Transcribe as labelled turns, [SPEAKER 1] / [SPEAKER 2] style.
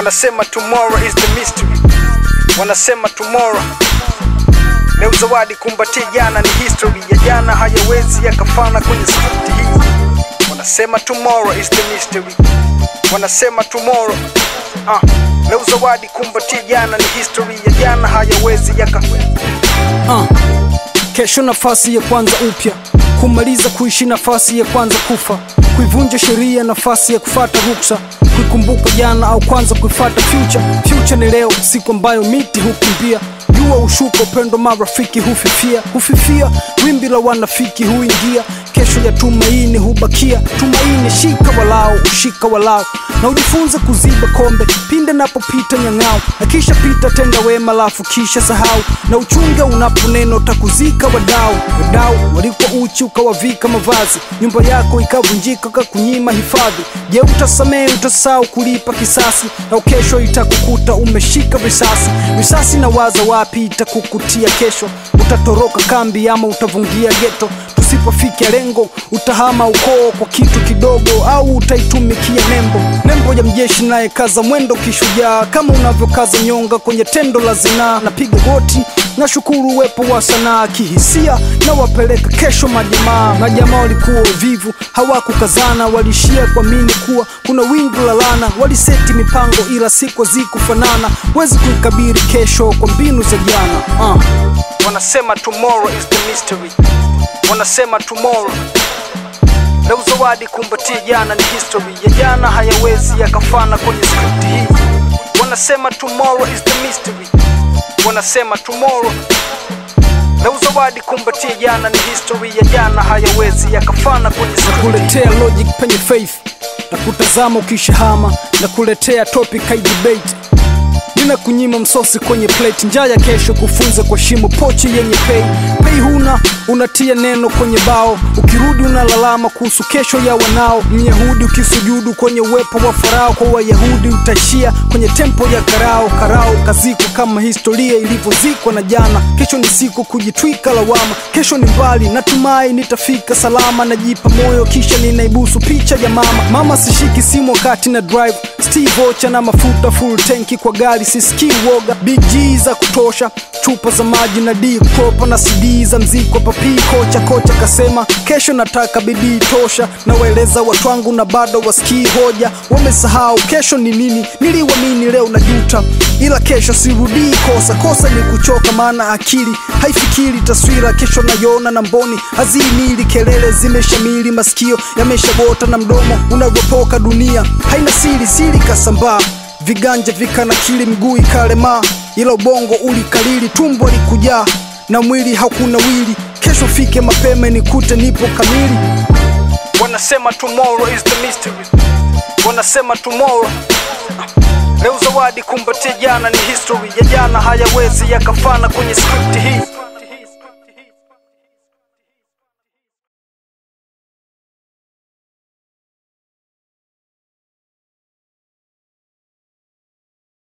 [SPEAKER 1] Wanasema tomorrow is the mystery. Wanasema tomorrow. Leo zawadi kumbatia jana ni history. Ya jana hayawezi yakafana kwenye script hii. Wanasema tomorrow is the mystery. Wanasema tomorrow. Leo zawadi kumbatia jana ni history. Ya jana hayawezi
[SPEAKER 2] Kesho nafasi ya kwanza upya, kumaliza kuishi nafasi ya kwanza kufa, kuivunja sheria nafasi ya kufata ruksa, kuikumbuka jana au kwanza kuifata future. Future ni leo, siku ambayo miti hukimbia, jua ushuka, upendo marafiki hufifia, wimbi la wanafiki huingia. Kesho ya tumaini hubakia, tumaini shika walao, ushika walao, na ujifunze kuziba kombe pinde napopita nyang'ao. Akisha pita tenda wema lafu kisha sahau, na uchunge unaponeno takuzika wadau. Walikuwa uchi ukawavika mavazi, nyumba yako ikavunjika kakunyima hifadhi. Je, utasamee utasahau kulipa kisasi, na kesho itakukuta umeshika risasi na waza wapi itakukutia kesho. Utatoroka kambi ama utavungia ghetto, tusipofikia lengo utahama ukoo kwa kitu kidogo, au utaitumikia nembo ya mjeshi naye kaza mwendo kishujaa, kama unavyokaza nyonga kwenye tendo la zinaa. Napiga goti na shukuru uwepo wa sanaa kihisia, na wapeleka kesho majamaa walikuwa vivu hawakukazana, walishia kuamini kuwa kuna wingu la lana. Waliseti mipango ila siku zikufanana, wezi kuikabiri kesho kwa mbinu za jana.
[SPEAKER 1] Wanasema tomorrow is the mystery. Wanasema tomorrow. Leo zawadi kumbatia jana ni history. Ya jana hayawezi yakafana kwenye script hii. Wanasema tomorrow is the mystery. Wanasema tomorrow. Leo zawadi kumbatia jana ni history. Ya jana hayawezi yakafana kwenye script hii.
[SPEAKER 2] Nakuletea logic penye faith, na kutazama ukishahama, na kuletea topic hai debate. Nina kunyima msosi kwenye plate, njaa ya kesho kufunza kwa shimo pochi yenye pay huna, unatia neno kwenye bao, ukirudi unalalama kuhusu kesho ya wanao. Myahudi ukisujudu kwenye uwepo wa Farao, kwa Wayahudi utaishia kwenye tempo ya karao kaziko kama historia ilivyozikwa na jana. Kesho ni siku kujitwika lawama, kesho ni mbali natumai nitafika salama. Najipa moyo kisha ninaibusu picha ya mama sishiki simu wakati na drive, Steve Ocha na mafuta full tanki kwa gari, sisiki woga, big G za kutosha, chupa za maji na D-Crop na CD za mziko papi. Kocha kasema kesho nataka bidii tosha, na waeleza watu wangu na bado wasikii hoja. Wamesahau kesho ni nini, niliwamini leo najuta, ila kesho sirudii kosa ni kuchoka, maana akili haifikiri taswira. Kesho nayona na mboni hazimili, kelele zimeshamili, masikio yameshagota na mdomo unagopoka. Dunia haina siri kasambaa, viganja vikanakili, mguu ikalema, ila ubongo ulikalili, tumbo likujaa na mwili hakuna wili. Kesho fike mapema nikute nipo kamili.
[SPEAKER 1] Wanasema tomorrow is the mystery. Wanasema tomorrow. Leo zawadi kumbatia jana ni history. Ya jana hayawezi yakafana kwenye script hii.